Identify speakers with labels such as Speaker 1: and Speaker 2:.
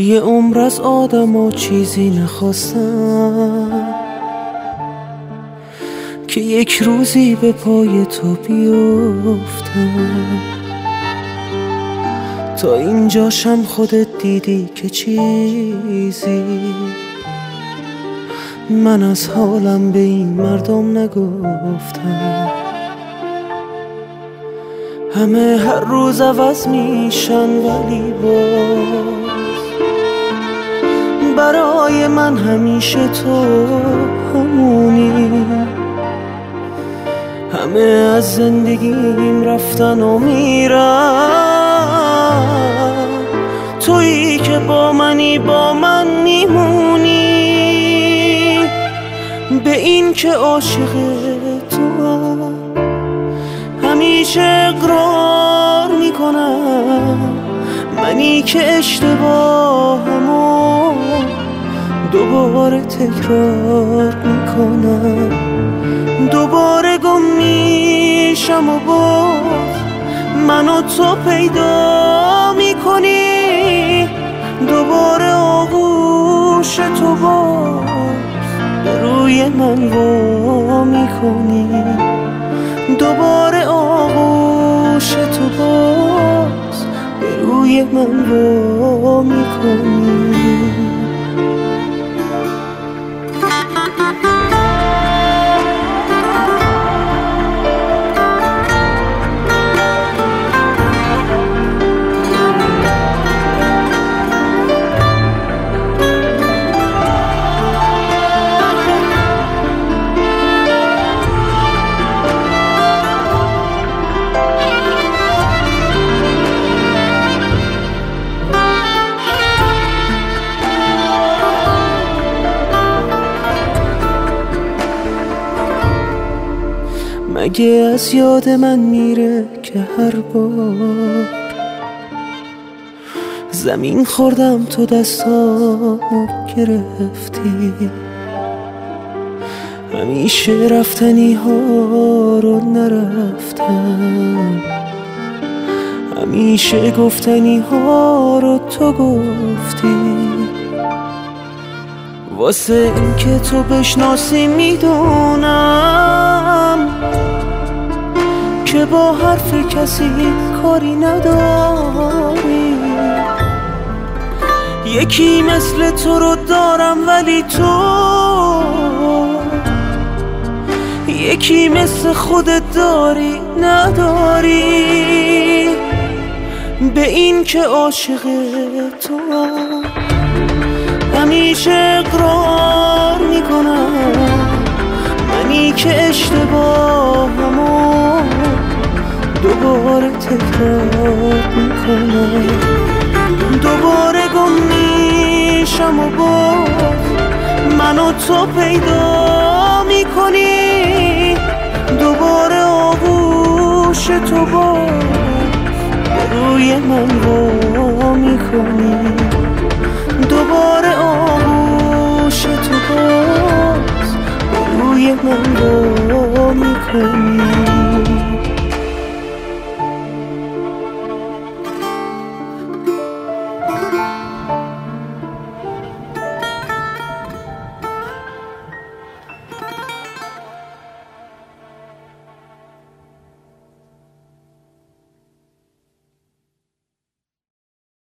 Speaker 1: یه عمر از آدم و چیزی نخواستم که یک روزی به پای تو بیفتم. تا اینجاشم خودت دیدی که چیزی من از حالم به این مردم نگفتم. همه هر روز عوض میشن ولی باز برای من همیشه تو همونی. همه از زندگیم رفتن و میرن، تویی که با منی با من میمونی. به این که عاشق تو همیشه اقرار میکنم، منی که اشتباهمو دوباره تکرار میکنم. دوباره گم میشم و باز منو تو پیدا میکنی. دوباره آغوش تو باز به روی من وا میکنی. دوباره آغوش تو باز به روی من وا میکنی. مگه از یاد من میره که هر بار زمین خوردم تو دستامو گرفتی. همیشه رفتنی ها رو نرفتم، همیشه گفتنی ها رو تو گفتی. واسه این که تو بشناسی میدونم که با حرف کسی کاری نداری. یکی مثل تو رو دارم ولی تو یکی مثل خودت داری نداری. به این که عاشق تو همیشه اقرار میکنم، منی که اشتباهمو دوباره تکرار میکنم. دوباره گم میشم و باز منو تو پیدا میکنی. دوباره آغوش تو باز به روی من وا میکنی. دوباره آغوش تو باز به روی من وا میکنی.